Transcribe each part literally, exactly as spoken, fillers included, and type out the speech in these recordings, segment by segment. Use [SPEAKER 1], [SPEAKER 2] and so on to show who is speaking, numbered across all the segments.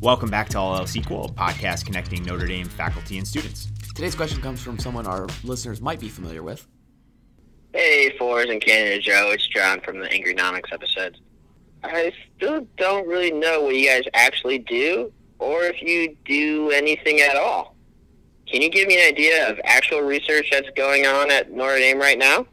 [SPEAKER 1] Welcome back to All Else Equal, a podcast connecting Notre Dame faculty and students.
[SPEAKER 2] Today's question comes from someone our listeners might be familiar with.
[SPEAKER 3] Hey, Fours and Canada Joe, it's John from the Angrynomics episodes. I still don't really know what you guys actually do, or if you do anything at all. Can you give me an idea of actual research that's going on at Notre Dame right now?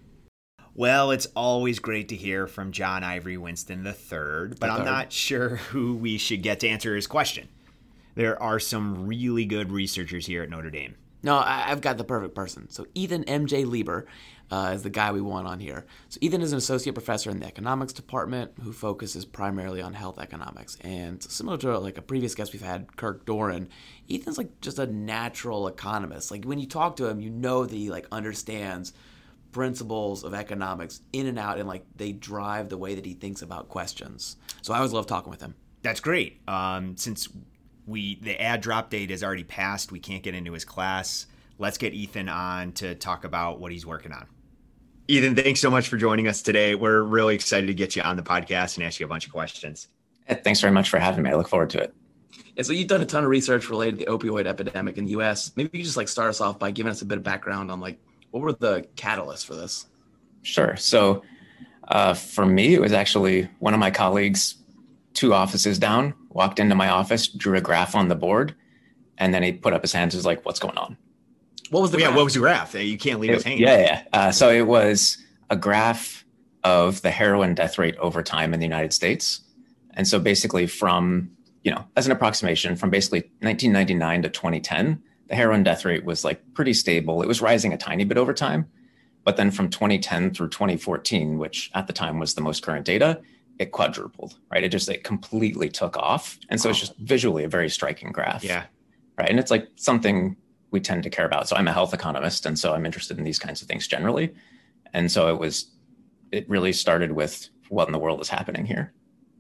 [SPEAKER 1] Well, it's always great to hear from John Ivory Winston the third, but I'm not sure who we should get to answer his question. There are some really good researchers here at Notre Dame.
[SPEAKER 2] No, I, I've got the perfect person. So Ethan M J Lieber uh, is the guy we want on here. So Ethan is an associate professor in the economics department who focuses primarily on health economics. And similar to like a previous guest we've had, Kirk Doran, Ethan's like just a natural economist. Like when you talk to him, you know that he like understands principles of economics in and out, and like they drive the way that he thinks about questions. So I always love talking with him.
[SPEAKER 1] That's great. Um, since we the ad drop date has already passed, we can't get into his class. Let's get Ethan on to talk about what he's working on. Ethan, thanks so much for joining us today. We're really excited to get you on the podcast and ask you a bunch of questions.
[SPEAKER 4] Hey, thanks very much for having me. I look forward to it.
[SPEAKER 2] Yeah, so you've done a ton of research related to the opioid epidemic in the U S. Maybe you could just like start us off by giving us a bit of background on like what were the catalysts for this?
[SPEAKER 4] Sure. So uh, for me, it was actually one of my colleagues, two offices down, walked into my office, drew a graph on the board, and then he put up his hands and was like, what's going on?
[SPEAKER 2] What was the
[SPEAKER 1] well,
[SPEAKER 2] graph?
[SPEAKER 1] Yeah, what was the graph? You can't leave
[SPEAKER 4] it,
[SPEAKER 1] us hanging.
[SPEAKER 4] Yeah, yeah. Uh, so it was a graph of the heroin death rate over time in the United States. And so basically from, you know, as an approximation, from basically nineteen ninety-nine to twenty ten, the heroin death rate was like pretty stable. It was rising a tiny bit over time. But then from twenty ten through twenty fourteen, which at the time was the most current data, it quadrupled, right? It just, it completely took off. And so it's just visually a very striking graph.
[SPEAKER 1] Yeah.
[SPEAKER 4] Right. And it's like something we tend to care about. So I'm a health economist, and so I'm interested in these kinds of things generally. And so it was, it really started with what in the world is happening here.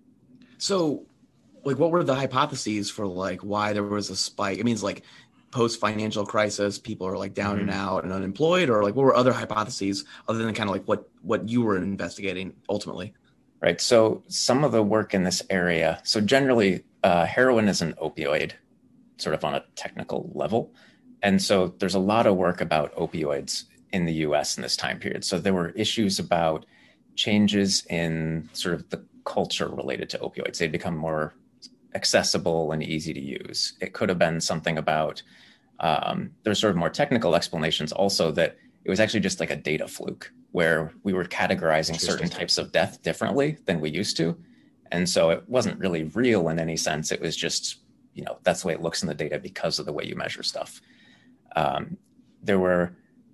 [SPEAKER 2] So like, what were the hypotheses for like why there was a spike? I mean, it's like post-financial crisis, people are like down mm-hmm. and out and unemployed, or like what were other hypotheses other than kind of like what, what you were investigating ultimately?
[SPEAKER 4] Right. So some of the work in this area, so generally uh, heroin is an opioid sort of on a technical level. And so there's a lot of work about opioids in the U S in this time period. So there were issues about changes in sort of the culture related to opioids. They'd become more accessible and easy to use. It could have been something about, um, there's sort of more technical explanations also that it was actually just like a data fluke where we were categorizing certain types of death differently than we used to. And so it wasn't really real in any sense. It was just, you know, that's the way it looks in the data because of the way you measure stuff. Um, there were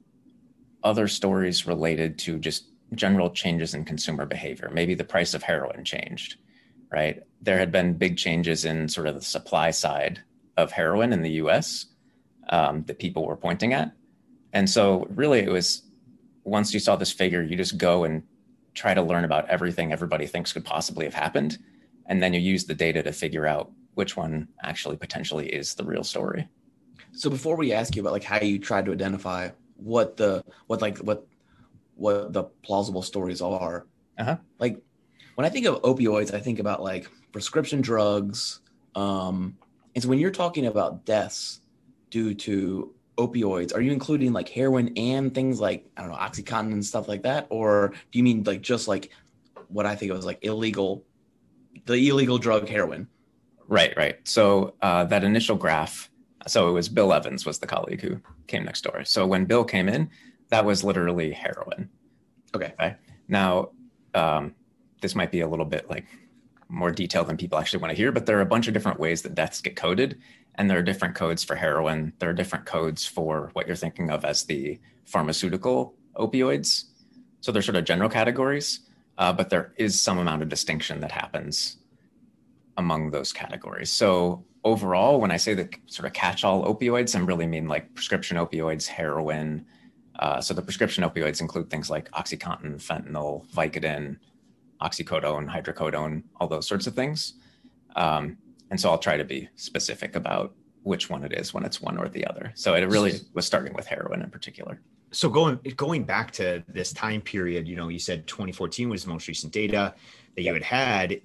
[SPEAKER 4] other stories related to just general changes in consumer behavior. Maybe the price of heroin changed, right? There had been big changes in sort of the supply side of heroin in the U S um, that people were pointing at. And so really it was, once you saw this figure, you just go and try to learn about everything everybody thinks could possibly have happened. And then you use the data to figure out which one actually potentially is the real story.
[SPEAKER 2] So before we ask you about like how you tried to identify what the, what like, what, what the plausible stories are,
[SPEAKER 4] uh-huh.
[SPEAKER 2] like when I think of opioids, I think about like prescription drugs. Um, and so when you're talking about deaths due to opioids, are you including like heroin and things like, I don't know, OxyContin and stuff like that? Or do you mean like just like what I think of as like illegal, the illegal drug heroin?
[SPEAKER 4] Right, right. So uh, that initial graph, so it was Bill Evans was the colleague who came next door. So when Bill came in, that was literally heroin.
[SPEAKER 2] Okay.
[SPEAKER 4] Okay. Now, um, this might be a little bit like more detail than people actually want to hear, but there are a bunch of different ways that deaths get coded. And there are different codes for heroin. There are different codes for what you're thinking of as the pharmaceutical opioids. So they're sort of general categories, uh, but there is some amount of distinction that happens among those categories. So overall, when I say the sort of catch-all opioids, I really mean like prescription opioids, heroin. Uh, so the prescription opioids include things like OxyContin, fentanyl, Vicodin, oxycodone, hydrocodone, all those sorts of things. Um, and so I'll try to be specific about which one it is when it's one or the other. So it really was starting with heroin in particular.
[SPEAKER 1] So going going back to this time period, you know, you said twenty fourteen was the most recent data that you had had. Do,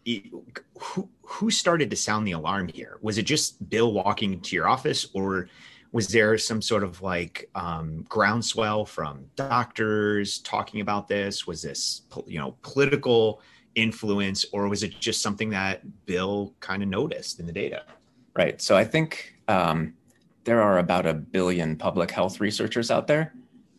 [SPEAKER 1] who who started to sound the alarm here? Was it just Bill walking into your office, or was there some sort of like um, groundswell from doctors talking about this? Was this, you know, political influence, or was it just something that Bill kind of noticed in the data?
[SPEAKER 4] Right. So I think um, there are about a billion public health researchers out there.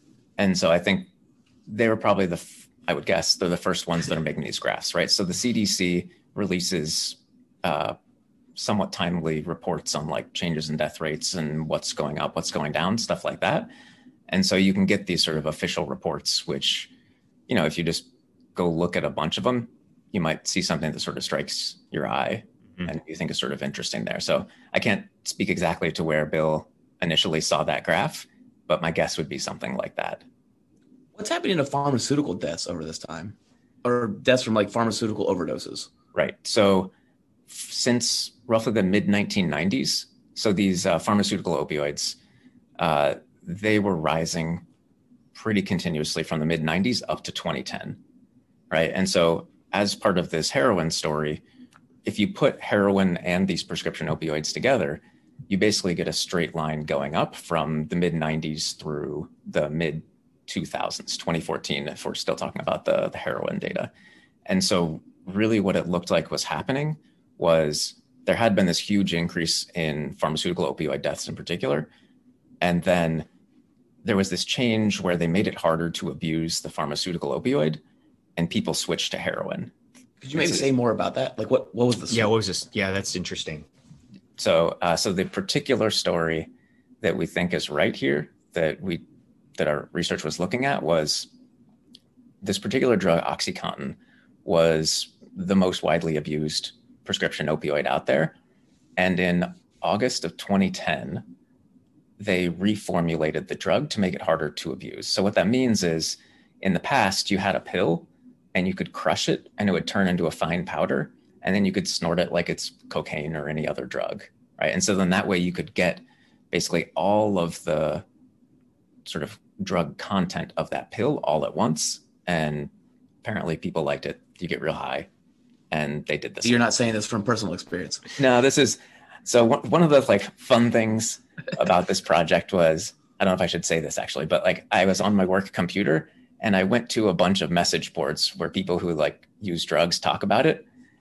[SPEAKER 4] And so I think they were probably the, I would guess, they're the first ones that are making these graphs, right? So the C D C releases uh, somewhat timely reports on like changes in death rates and what's going up, what's going down, stuff like that. And so you can get these sort of official reports, which, you know, if you just go look at a bunch of them, you might see something that sort of strikes your eye mm-hmm. and you think is sort of interesting there. So I can't speak exactly to where Bill initially saw that graph, but my guess would be something like that.
[SPEAKER 2] What's happening to pharmaceutical deaths over this time, or deaths from like pharmaceutical overdoses?
[SPEAKER 4] Right. So f- since roughly the mid nineteen nineties, so these uh, pharmaceutical opioids, uh, they were rising pretty continuously from the mid nineties up to twenty ten, right? And so as part of this heroin story, if you put heroin and these prescription opioids together, you basically get a straight line going up from the mid nineties through the mid two thousands, twenty fourteen, if we're still talking about the, the heroin data. And so really what it looked like was happening was there had been this huge increase in pharmaceutical opioid deaths in particular. And then there was this change where they made it harder to abuse the pharmaceutical opioid and people switched to heroin.
[SPEAKER 2] Could you maybe say more about that? Like what, what was the story?
[SPEAKER 1] Yeah, what was this? Yeah, that's interesting.
[SPEAKER 4] So, uh, so the particular story that we think is right here that we, that our research was looking at was this particular drug, OxyContin, was the most widely abused prescription opioid out there. And in August of twenty ten, they reformulated the drug to make it harder to abuse. So what that means is in the past, you had a pill and you could crush it and it would turn into a fine powder. And then you could snort it like it's cocaine or any other drug, right? And so then that way you could get basically all of the sort of drug content of that pill all at once. And apparently people liked it. You get real high. And they did this.
[SPEAKER 2] You're not saying this from personal experience.
[SPEAKER 4] No, this is, so one of the like fun things about this project was, I don't know if I should say this actually, but like I was on my work computer and I went to a bunch of message boards where people who like use drugs talk about it.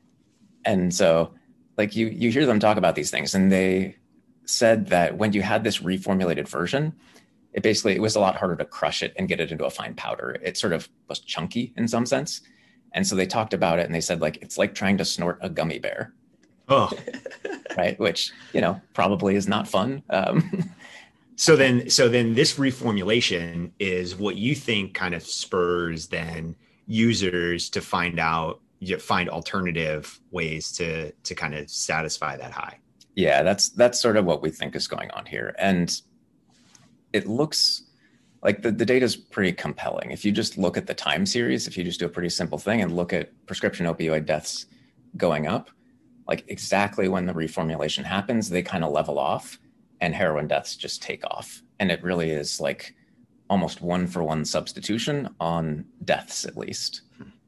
[SPEAKER 4] And so like you, you hear them talk about these things and they said that when you had this reformulated version, it basically, it was a lot harder to crush it and get it into a fine powder. It sort of was chunky in some sense. And so they talked about it and they said like, it's like trying to snort a gummy bear.
[SPEAKER 1] Oh,
[SPEAKER 4] right. Which, you know, probably is not fun. Um,
[SPEAKER 1] so then, so then this reformulation is what you think kind of spurs then users to find out, you find alternative ways to, to kind of satisfy that high.
[SPEAKER 4] Yeah, that's, that's sort of what we think is going on here. And it looks like the, the data is pretty compelling. If you just look at the time series, if you just do a pretty simple thing and look at prescription opioid deaths going up, like exactly when the reformulation happens, they kind of level off and heroin deaths just take off. And it really is like almost one for one substitution on deaths, at least.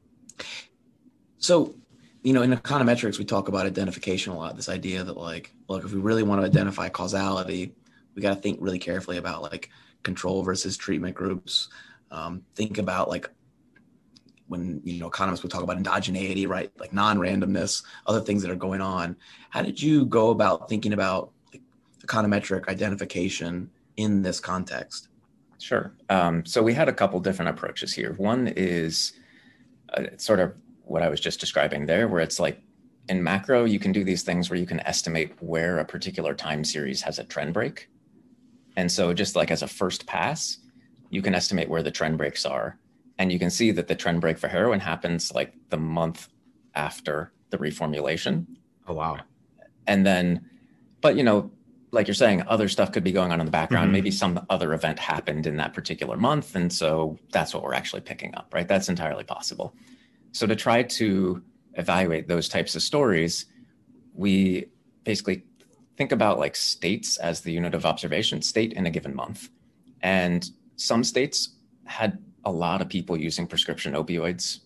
[SPEAKER 2] So, you know, in econometrics, we talk about identification a lot, this idea that like, look, if we really want to identify causality, we got to think really carefully about like control versus treatment groups. Um, think about like when, you know, economists would talk about endogeneity, right? Like non-randomness, other things that are going on. How did you go about thinking about like, econometric identification in this context?
[SPEAKER 4] Sure. Um, so we had a couple different approaches here. One is uh, sort of what I was just describing there, where it's like in macro, you can do these things where you can estimate where a particular time series has a trend break. And so just like as a first pass, you can estimate where the trend breaks are. And you can see that the trend break for heroin happens like the month after the reformulation.
[SPEAKER 1] Oh, wow.
[SPEAKER 4] And then, but you know, like you're saying, other stuff could be going on in the background. Mm-hmm. Maybe some other event happened in that particular month. And so that's what we're actually picking up, right? That's entirely possible. So to try to evaluate those types of stories, we basically think about like states as the unit of observation, state in a given month. And some states had a lot of people using prescription opioids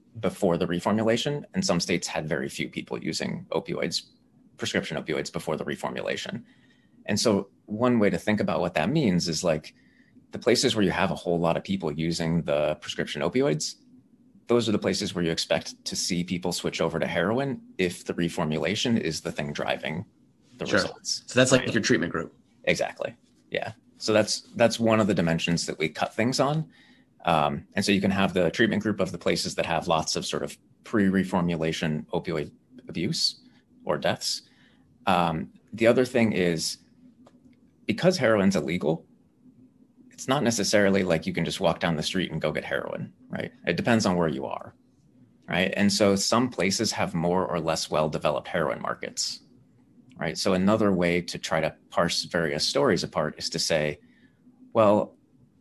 [SPEAKER 4] before the reformulation, and some states had very few people using opioids, prescription opioids before the reformulation. And so one way to think about what that means is like the places where you have a whole lot of people using the prescription opioids, those are the places where you expect to see people switch over to heroin if the reformulation is the thing driving the
[SPEAKER 2] Sure.
[SPEAKER 4] results.
[SPEAKER 2] So that's like your treatment group.
[SPEAKER 4] Exactly. Yeah. So that's that's one of the dimensions that we cut things on. Um, and so you can have the treatment group of the places that have lots of sort of pre-reformulation opioid abuse or deaths. Um, the other thing is, because heroin's illegal, it's not necessarily like you can just walk down the street and go get heroin, right? It depends on where you are, right? And so some places have more or less well-developed heroin markets, right? So another way to try to parse various stories apart is to say, well,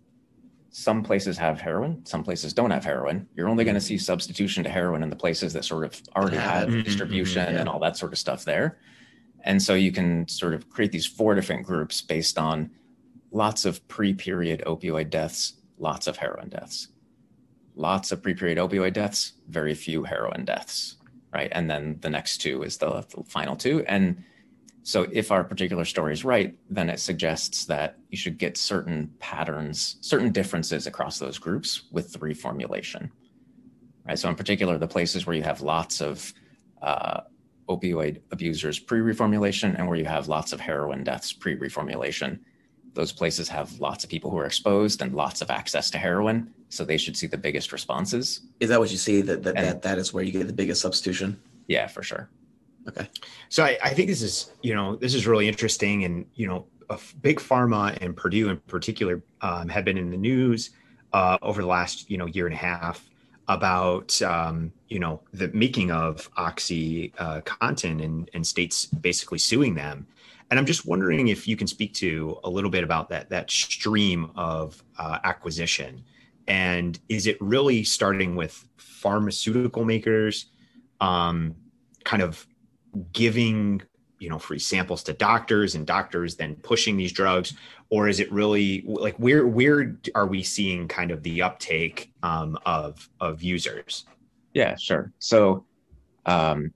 [SPEAKER 4] some places have heroin, some places don't have heroin. You're only going to see substitution to heroin in the places that sort of already have
[SPEAKER 1] Mhm,
[SPEAKER 4] distribution
[SPEAKER 1] mhm, yeah.
[SPEAKER 4] and all that sort of stuff there. And so you can sort of create these four different groups based on lots of pre-period opioid deaths, lots of heroin deaths. Lots of pre-period opioid deaths, very few heroin deaths, right? And then the next two is the, the final two. And so if our particular story is right, then it suggests that you should get certain patterns, certain differences across those groups with the reformulation, right? So in particular, the places where you have lots of uh, opioid abusers pre-reformulation and where you have lots of heroin deaths pre-reformulation, those places have lots of people who are exposed and lots of access to heroin, so they should see the biggest responses.
[SPEAKER 2] Is that what you see? That that,
[SPEAKER 4] And-
[SPEAKER 2] that that is where you get the biggest substitution?
[SPEAKER 4] Yeah, for sure.
[SPEAKER 2] Okay.
[SPEAKER 1] So I, I think this is, you know, this is really interesting. And, you know, a f- big pharma and Purdue in particular um, have been in the news uh, over the last, you know, year and a half about, um, you know, the making of Oxy uh, content and, and states basically suing them. And I'm just wondering if you can speak to a little bit about that, that stream of uh, acquisition. And is it really starting with pharmaceutical makers um, kind of giving, you know, free samples to doctors and doctors then pushing these drugs? Or is it really like, where, where are we seeing kind of the uptake um, of, of users?
[SPEAKER 4] Yeah, sure. So um,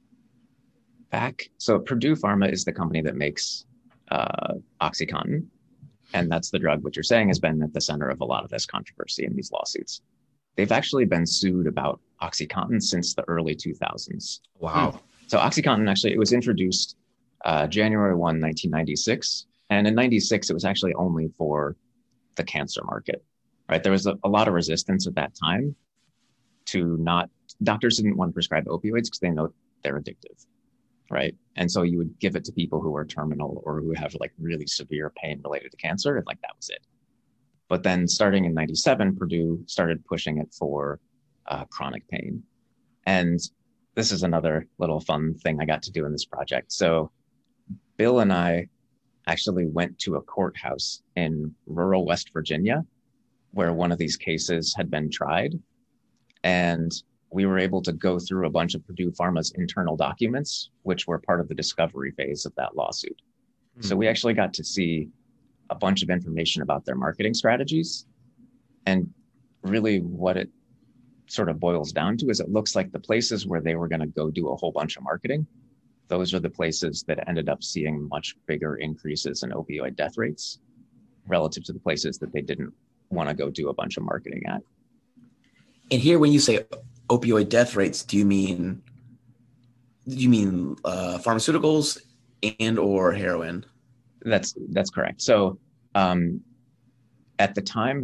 [SPEAKER 4] back, so Purdue Pharma is the company that makes uh, OxyContin. And that's the drug, which you're saying has been at the center of a lot of this controversy in these lawsuits. They've actually been sued about OxyContin since the early two thousands.
[SPEAKER 1] Wow.
[SPEAKER 4] So OxyContin, actually, it was introduced uh, January first, nineteen ninety-six. And in ninety-six, it was actually only for the cancer market, right? There was a, a lot of resistance at that time to not, doctors didn't want to prescribe opioids because they know they're addictive, right? And so you would give it to people who are terminal or who have like really severe pain related to cancer, and like that was it. But then starting in ninety-seven, Purdue started pushing it for uh, chronic pain. And this is another little fun thing I got to do in this project. So Bill and I actually went to a courthouse in rural West Virginia where one of these cases had been tried. And we were able to go through a bunch of Purdue Pharma's internal documents, which were part of the discovery phase of that lawsuit. Mm-hmm. So we actually got to see a bunch of information about their marketing strategies. And really what it sort of boils down to is it looks like the places where they were going to go do a whole bunch of marketing, those are the places that ended up seeing much bigger increases in opioid death rates relative to the places that they didn't want to go do a bunch of marketing at.
[SPEAKER 2] And here, when you say opioid death rates, do you mean do you mean uh, pharmaceuticals and or heroin?
[SPEAKER 4] That's that's correct. So um, at the time,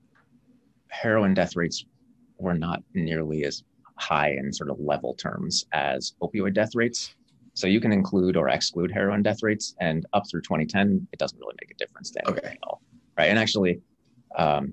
[SPEAKER 4] heroin death rates were not nearly as high in sort of level terms as opioid death rates. So you can include or exclude heroin death rates, and up through twenty ten, it doesn't really make a difference to anything
[SPEAKER 2] Okay.
[SPEAKER 4] at all, right? And actually, um,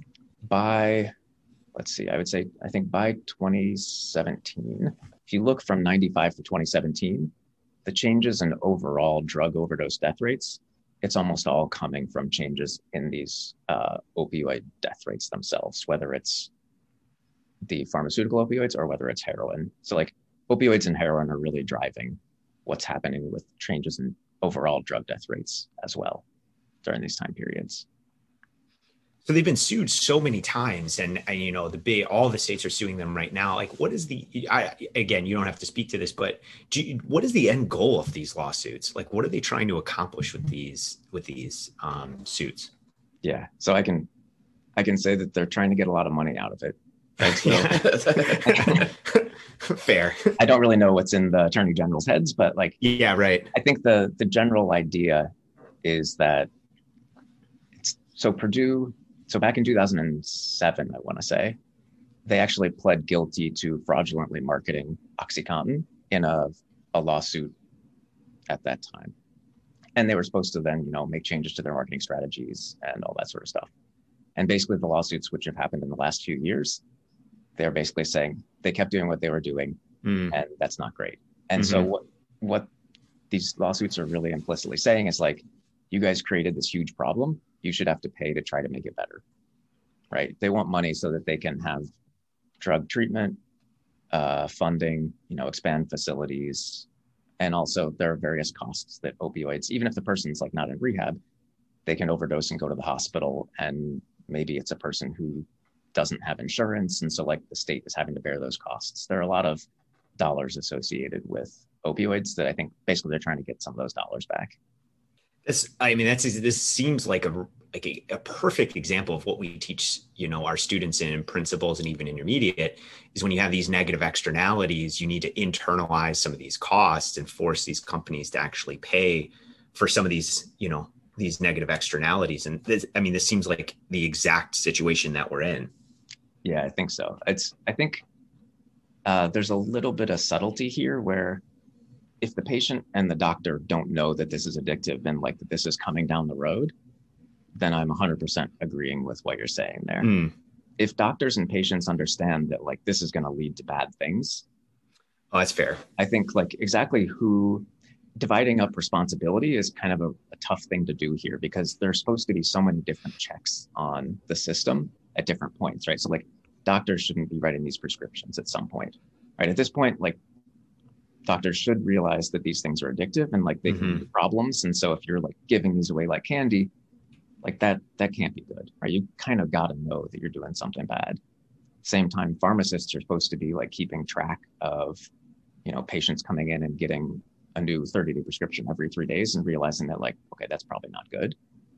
[SPEAKER 4] by let's see, I would say I think by twenty seventeen, if you look from ninety-five to twenty seventeen, the changes in overall drug overdose death rates, it's almost all coming from changes in these uh, opioid death rates themselves, whether it's the pharmaceutical opioids or whether it's heroin. So like opioids and heroin are really driving what's happening with changes in overall drug death rates as well during these time periods.
[SPEAKER 1] So they've been sued so many times, and, and you know the big all the states are suing them right now. Like, what is the? I again, you don't have to speak to this, but do you, what is the end goal of these lawsuits? Like, what are they trying to accomplish with these with these um, suits?
[SPEAKER 4] Yeah, so I can I can say that they're trying to get a lot of money out of it. Right?
[SPEAKER 1] So, fair.
[SPEAKER 4] I don't really know what's in the attorney general's heads, but like,
[SPEAKER 1] yeah, right.
[SPEAKER 4] I think the the general idea is that it's so Purdue. So back in two thousand seven, I want to say, they actually pled guilty to fraudulently marketing OxyContin in a, a lawsuit at that time. And they were supposed to then, you know, make changes to their marketing strategies and all that sort of stuff. And basically the lawsuits which have happened in the last few years, they're basically saying they kept doing what they were doing, mm. and that's not great. And mm-hmm. so what, what these lawsuits are really implicitly saying is like, you guys created this huge problem. You should have to pay to try to make it better, right? They want money so that they can have drug treatment, uh, funding, you know, expand facilities. And also there are various costs that opioids, even if the person's like not in rehab, they can overdose and go to the hospital. And maybe it's a person who doesn't have insurance. And so like the state is having to bear those costs. There are a lot of dollars associated with opioids that I think basically they're trying to get some of those dollars back.
[SPEAKER 1] This, I mean, that's this seems like a like a, a perfect example of what we teach, you know, our students in principles and even intermediate is when you have these negative externalities, you need to internalize some of these costs and force these companies to actually pay for some of these, you know, these negative externalities. And this, I mean, this seems like the exact situation that we're in.
[SPEAKER 4] Yeah, I think so. It's, I think uh, there's a little bit of subtlety here where if the patient and the doctor don't know that this is addictive and like that this is coming down the road, then I'm one hundred percent agreeing with what you're saying there. Mm. If doctors and patients understand that like this is going to lead to bad things.
[SPEAKER 1] Oh, that's fair.
[SPEAKER 4] I think like exactly who dividing up responsibility is kind of a, a tough thing to do here because there's supposed to be so many different checks on the system at different points, right? So like doctors shouldn't be writing these prescriptions at some point, right? At this point, like doctors should realize that these things are addictive and like they mm-hmm. can lead problems. And so if you're like giving these away like candy, like that, that can't be good, right? You kind of got to know that you're doing something bad. Same time, pharmacists are supposed to be like keeping track of, you know, patients coming in and getting a new thirty day prescription every three days and realizing that like, okay, that's probably not good.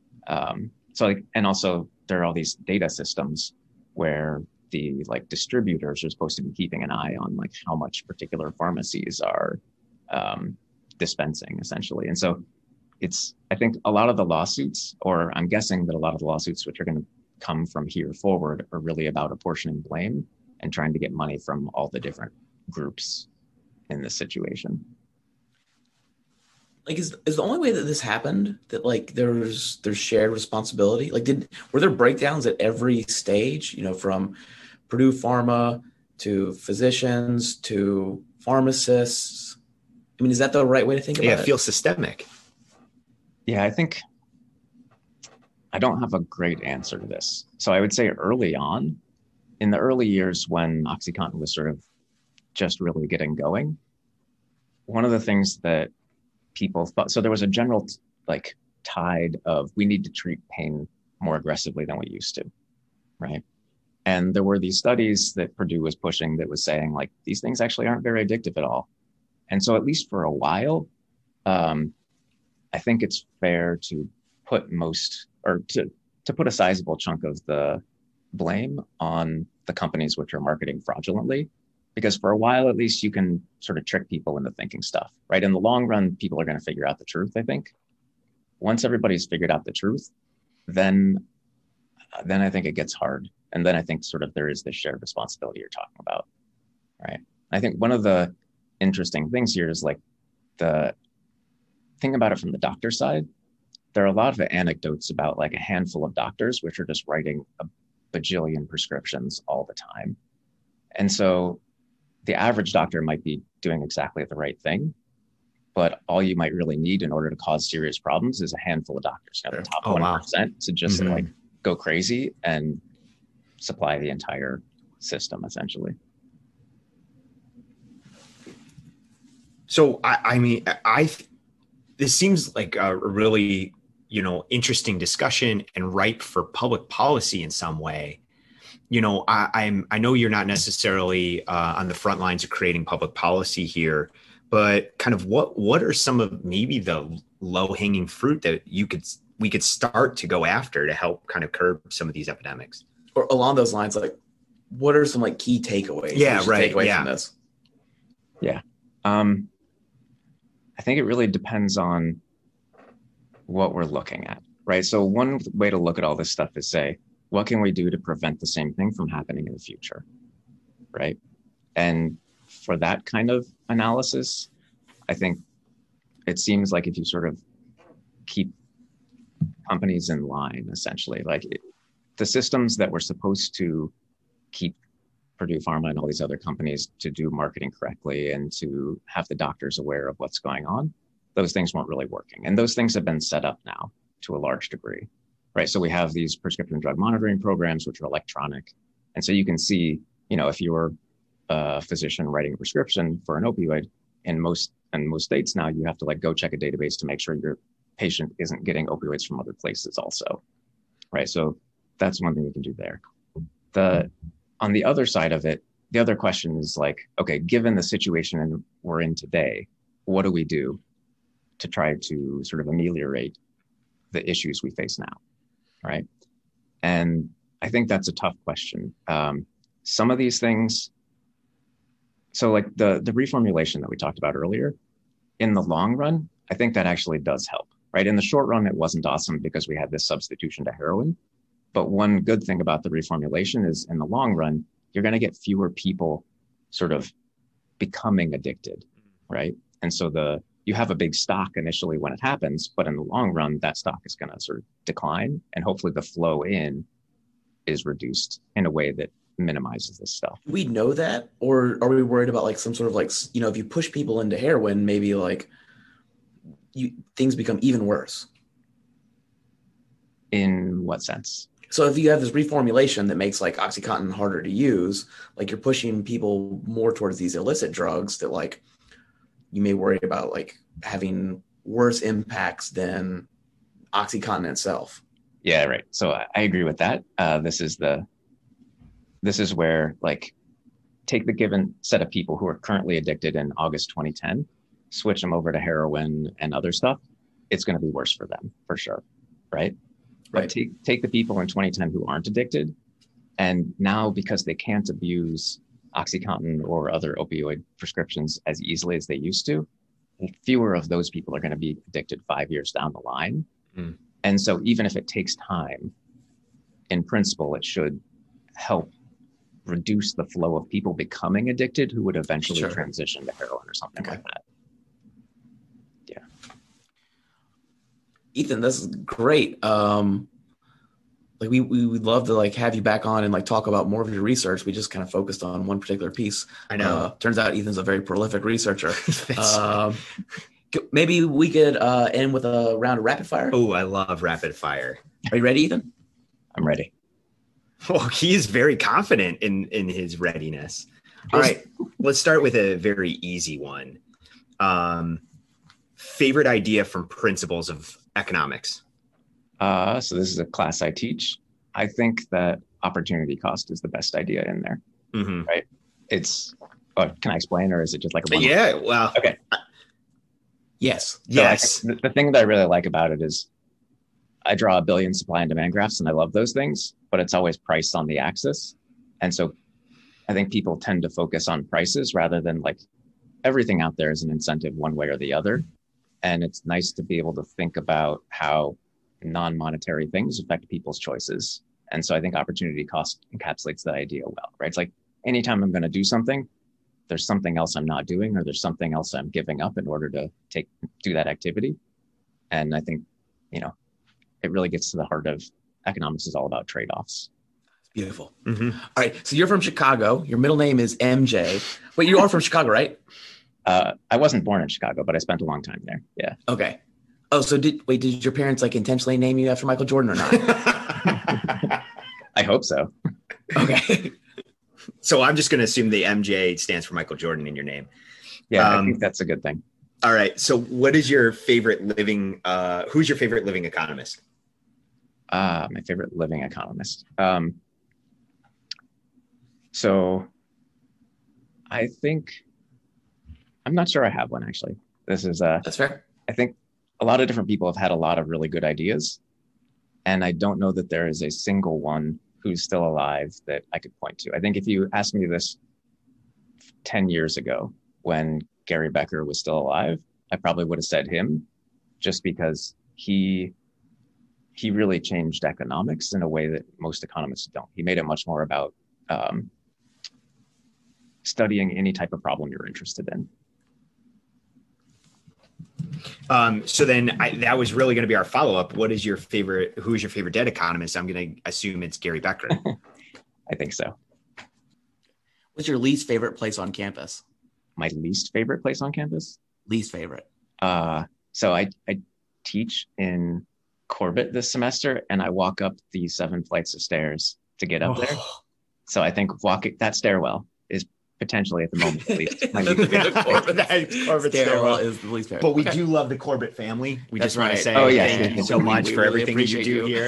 [SPEAKER 4] Um, so like, and also there are all these data systems where the like distributors are supposed to be keeping an eye on like how much particular pharmacies are um, dispensing essentially. And so it's, I think a lot of the lawsuits, or I'm guessing that a lot of the lawsuits which are going to come from here forward are really about apportioning blame and trying to get money from all the different groups in this situation.
[SPEAKER 2] Like, is is the only way that this happened that like there's there's shared responsibility? Like, did were there breakdowns at every stage? You know, from Purdue Pharma to physicians to pharmacists. I mean, is that the right way to think about
[SPEAKER 1] yeah,
[SPEAKER 2] it?
[SPEAKER 1] It feels systemic.
[SPEAKER 4] Yeah, I think I don't have a great answer to this. So I would say early on, in the early years when OxyContin was sort of just really getting going, one of the things that people thought, so there was a general like tide of we need to treat pain more aggressively than we used to, right? And there were these studies that Purdue was pushing that was saying like these things actually aren't very addictive at all. And so at least for a while, um, I think it's fair to put most or to to put a sizable chunk of the blame on the companies which are marketing fraudulently. Because for a while, at least, you can sort of trick people into thinking stuff, right? In the long run, people are going to figure out the truth, I think. Once everybody's figured out the truth, then, then I think it gets hard. And then I think sort of there is this shared responsibility you're talking about, right? I think one of the interesting things here is like the thing about it from the doctor side, there are a lot of anecdotes about like a handful of doctors which are just writing a bajillion prescriptions all the time. And so the average doctor might be doing exactly the right thing, but all you might really need in order to cause serious problems is a handful of doctors, you know, the top oh, one percent wow. to just mm-hmm. like go crazy and supply the entire system essentially.
[SPEAKER 1] So, I, I mean, I, this seems like a really, you know, interesting discussion and ripe for public policy in some way. You know, I, I'm I know you're not necessarily uh, on the front lines of creating public policy here, but kind of what what are some of maybe the low hanging fruit that you could we could start to go after to help kind of curb some of these epidemics?
[SPEAKER 2] Or along those lines, like, what are some like key takeaways?
[SPEAKER 1] Yeah,
[SPEAKER 2] we should
[SPEAKER 1] right.
[SPEAKER 2] Take away
[SPEAKER 1] yeah.
[SPEAKER 2] from this?
[SPEAKER 4] Yeah. Um, I think it really depends on what we're looking at, right? So one way to look at all this stuff is say, what can we do to prevent the same thing from happening in the future, right? And for that kind of analysis, I think it seems like if you sort of keep companies in line, essentially, like it, the systems that were supposed to keep Purdue Pharma and all these other companies to do marketing correctly and to have the doctors aware of what's going on, those things weren't really working. And those things have been set up now to a large degree, right? So we have these prescription drug monitoring programs, which are electronic. And so you can see, you know, if you're a physician writing a prescription for an opioid, in most in most states now, you have to like go check a database to make sure your patient isn't getting opioids from other places also, right? So that's one thing you can do there. The on the other side of it, the other question is like, okay, given the situation we're in today, what do we do to try to sort of ameliorate the issues we face now, right? And I think that's a tough question. Um, some of these things, so like the, the reformulation that we talked about earlier, in the long run, I think that actually does help, right? In the short run, it wasn't awesome because we had this substitution to heroin. But one good thing about the reformulation is in the long run, you're going to get fewer people sort of becoming addicted, right? And so the you have a big stock initially when it happens, but in the long run, that stock is going to sort of decline. And hopefully the flow in is reduced in a way that minimizes this stuff.
[SPEAKER 2] Do we know that? Or are we worried about like some sort of like, you know, if you push people into heroin, maybe like you things become even worse?
[SPEAKER 4] In what sense?
[SPEAKER 2] So if you have this reformulation that makes like OxyContin harder to use, like you're pushing people more towards these illicit drugs that like you may worry about like having worse impacts than OxyContin itself.
[SPEAKER 4] Yeah, right. So I, I agree with that. Uh, this is the, this is where like, take the given set of people who are currently addicted in August twenty ten, switch them over to heroin and other stuff. It's going to be worse for them for sure, right? But
[SPEAKER 2] Right.
[SPEAKER 4] take take the people in twenty ten who aren't addicted, and now because they can't abuse OxyContin or other opioid prescriptions as easily as they used to, fewer of those people are going to be addicted five years down the line. Mm. And so even if it takes time, in principle, it should help reduce the flow of people becoming addicted who would eventually
[SPEAKER 2] Sure.
[SPEAKER 4] transition to heroin or something
[SPEAKER 2] Okay.
[SPEAKER 4] like that. Yeah.
[SPEAKER 2] Ethan, this is great. Um, like we we would love to like have you back on and like talk about more of your research. We just kind of focused on one particular piece.
[SPEAKER 1] I know.
[SPEAKER 2] Uh, turns out Ethan's a very prolific researcher. um, maybe we could uh, end with a round of rapid fire.
[SPEAKER 1] Oh, I love rapid fire.
[SPEAKER 2] Are you ready, Ethan?
[SPEAKER 4] I'm ready.
[SPEAKER 1] Well, he is very confident in in his readiness. All right, let's start with a very easy one. Um, favorite idea from Principles of Economics?
[SPEAKER 4] Uh, so this is a class I teach. I think that opportunity cost is the best idea in there,
[SPEAKER 1] Mm-hmm.
[SPEAKER 4] right? It's, uh, can I explain, or is it just like a one?
[SPEAKER 1] Yeah, well,
[SPEAKER 4] Okay.
[SPEAKER 2] Yes.
[SPEAKER 4] So I
[SPEAKER 1] yes.
[SPEAKER 4] think the, the thing that I really like about it is I draw a billion supply and demand graphs, and I love those things, but it's always price on the axis. And so I think people tend to focus on prices rather than like everything out there is an incentive one way or the other. And it's nice to be able to think about how non-monetary things affect people's choices. And so I think opportunity cost encapsulates that idea well, right? It's like anytime I'm going to do something, there's something else I'm not doing, or there's something else I'm giving up in order to take do that activity. And I think, you know, it really gets to the heart of economics is all about trade-offs.
[SPEAKER 2] Beautiful.
[SPEAKER 1] Mm-hmm.
[SPEAKER 2] All right. So you're from Chicago. Your middle name is M J. Wait, you are from Chicago, right?
[SPEAKER 4] Uh, I wasn't born in Chicago, but I spent a long time there. Yeah.
[SPEAKER 2] Okay. Oh, so did wait? Did your parents like intentionally name you after Michael Jordan or not?
[SPEAKER 4] I hope so.
[SPEAKER 2] Okay.
[SPEAKER 1] So I'm just going to assume the M J stands for Michael Jordan in your name.
[SPEAKER 4] Yeah,
[SPEAKER 1] Um,
[SPEAKER 4] I think that's a good thing.
[SPEAKER 1] All right. So what is your favorite living, uh, who's your favorite living economist?
[SPEAKER 4] Uh, my favorite living economist. Um, so I think, I'm not sure I have one actually. This is, uh,
[SPEAKER 2] That's fair.
[SPEAKER 4] I think a lot of different people have had a lot of really good ideas. And I don't know that there is a single one who's still alive that I could point to. I think if you asked me this ten years ago when Gary Becker was still alive, I probably would have said him, just because he he really changed economics in a way that most economists don't. He made it much more about um, studying any type of problem you're interested in.
[SPEAKER 1] Um, so then I, that was really going to be our follow-up. What is your favorite, who is your favorite debt economist? I'm going to assume it's Gary Becker.
[SPEAKER 4] I think so.
[SPEAKER 2] What's your least favorite place on campus?
[SPEAKER 4] My least favorite place on campus?
[SPEAKER 2] Least favorite.
[SPEAKER 4] Uh, so I, I teach in Corbett this semester, and I walk up the seven flights of stairs to get up oh. there. So I think walking that stairwell is potentially, at the moment at least, my least favorite.
[SPEAKER 1] Corbett, Corbett stairwell, stairwell is the least favorite. But we okay. do love the Corbett family. We That's just right. want to say oh, yeah. thank you so much we for really everything you do you. here.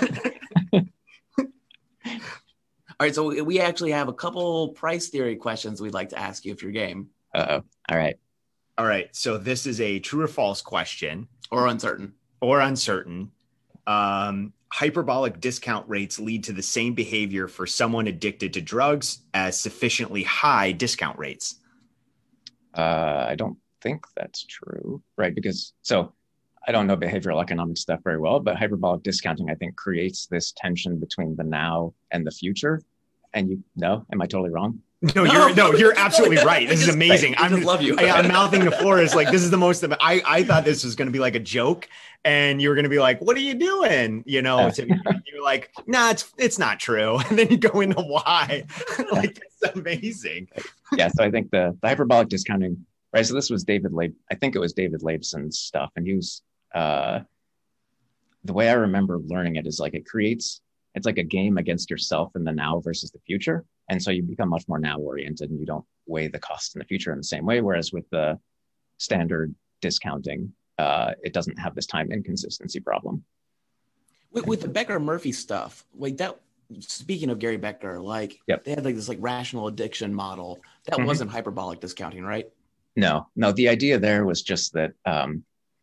[SPEAKER 2] All right, so we actually have a couple price theory questions we'd like to ask you if you're game.
[SPEAKER 4] Uh-oh. All right.
[SPEAKER 1] All right. So this is a true or false question.
[SPEAKER 2] Or uncertain.
[SPEAKER 1] Or uncertain. Um, hyperbolic discount rates lead to the same behavior for someone addicted to drugs as sufficiently high discount rates.
[SPEAKER 4] Uh, I don't think that's true, right? Because, so I don't know behavioral economics stuff very well, but hyperbolic discounting, I think, creates this tension between the now and the future. And you know, am I totally wrong?
[SPEAKER 1] No, you're no, you're absolutely right. This is amazing.
[SPEAKER 2] I just love you.
[SPEAKER 1] I, I'm mouthing to Flores like this is the most. I I thought this was going to be like a joke, and you were going to be like, "What are you doing?" You know, so you're like, "Nah, it's it's not true," and then you go into why. Like it's amazing.
[SPEAKER 4] Yeah, so I think the, the hyperbolic discounting, right? So this was David Leib. I think it was David Leibson's stuff, and he was uh, the way I remember learning it is like it creates. It's like a game against yourself in the now versus the future. And so you become much more now oriented and you don't weigh the cost in the future in the same way. Whereas with the standard discounting, uh, it doesn't have this time inconsistency problem.
[SPEAKER 2] With, with the Becker Murphy stuff, like that, speaking of Gary Becker, like yep. they had like this like rational addiction model that mm-hmm. wasn't hyperbolic discounting, right?
[SPEAKER 4] No, no. The idea there was just that um,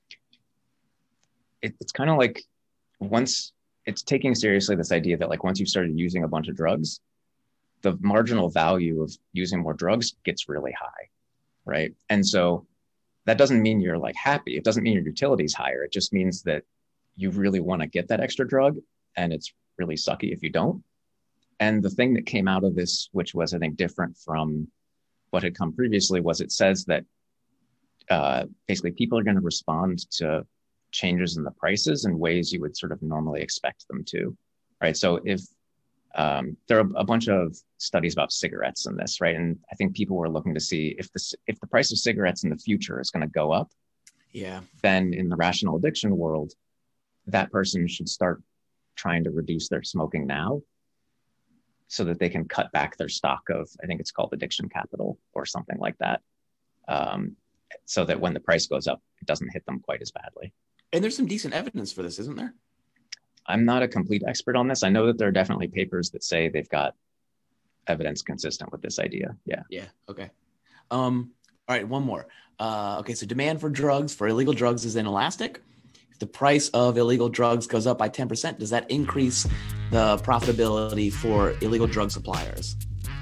[SPEAKER 4] it, it's kind of like once, it's taking seriously this idea that like once you've started using a bunch of drugs, the marginal value of using more drugs gets really high, right? And so that doesn't mean you're like happy. It doesn't mean your utility is higher. It just means that you really want to get that extra drug and it's really sucky if you don't. And the thing that came out of this, which was I think different from what had come previously, was it says that uh, basically people are going to respond to changes in the prices in ways you would sort of normally expect them to, right? So if um, there are a bunch of studies about cigarettes in this, right? And I think people were looking to see if the, if the price of cigarettes in the future is going to go up,
[SPEAKER 2] yeah,
[SPEAKER 4] then in the rational addiction world, that person should start trying to reduce their smoking now so that they can cut back their stock of, I think it's called addiction capital or something like that. Um, so that when the price goes up, it doesn't hit them quite as badly.
[SPEAKER 2] And there's some decent evidence for this, isn't there?
[SPEAKER 4] I'm not a complete expert on this. I know that there are definitely papers that say they've got evidence consistent with this idea. Yeah.
[SPEAKER 2] Yeah. Okay. Um, all right. One more. Uh, okay. So demand for drugs, for illegal drugs is inelastic. If the price of illegal drugs goes up by ten percent, does that increase the profitability for illegal drug suppliers?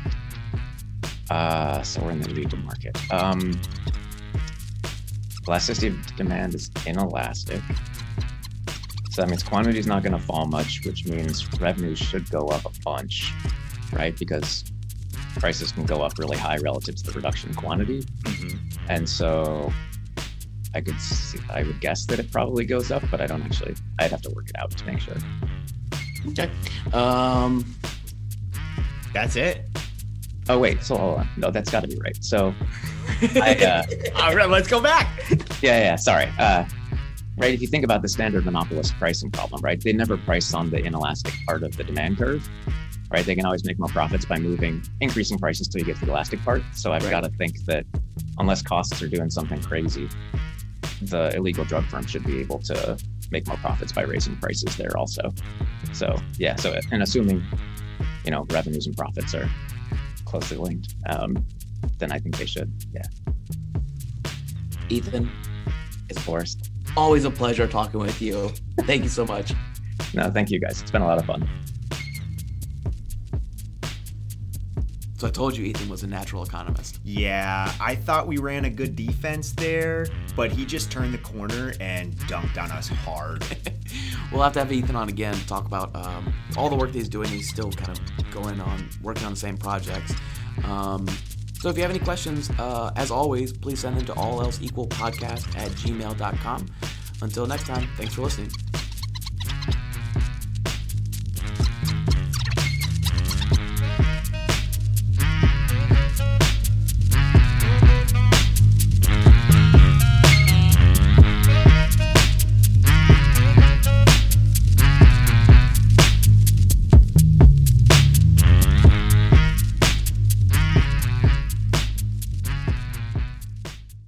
[SPEAKER 4] Uh, so we're in the legal market. Um, Elasticity of demand is inelastic. So that means quantity is not going to fall much, which means revenues should go up a bunch, right? Because prices can go up really high relative to the reduction in quantity. Mm-hmm. And so I could see, I would guess that it probably goes up, but I don't actually, I'd have to work it out to make sure.
[SPEAKER 2] Okay. Um,
[SPEAKER 1] That's it.
[SPEAKER 4] Oh, wait. So hold on. No, that's got to be right. So I, uh,
[SPEAKER 1] all right, let's go back.
[SPEAKER 4] Yeah, yeah, sorry. Uh, right, if you think about the standard monopolist pricing problem, right, they never price on the inelastic part of the demand curve, right? They can always make more profits by moving, increasing prices till you get to the elastic part. So I've right. got to think that unless costs are doing something crazy, the illegal drug firm should be able to make more profits by raising prices there also. So yeah, so and assuming, you know, revenues and profits are closely linked, um, then I think they should, yeah.
[SPEAKER 2] Ethan,
[SPEAKER 4] It's Forrest.
[SPEAKER 2] always a pleasure talking with you. Thank you so much.
[SPEAKER 4] No, thank you guys. It's been a lot of fun.
[SPEAKER 2] So I told you Ethan was a natural economist.
[SPEAKER 1] Yeah, I thought we ran a good defense there, but he just turned the corner and dunked on us hard.
[SPEAKER 2] We'll have to have Ethan on again to talk about um, all the work that he's doing. He's still kind of going on, working on the same projects. Um, so if you have any questions, uh, as always, please send them to all else equal podcast at gmail dot com. Until next time, thanks for listening.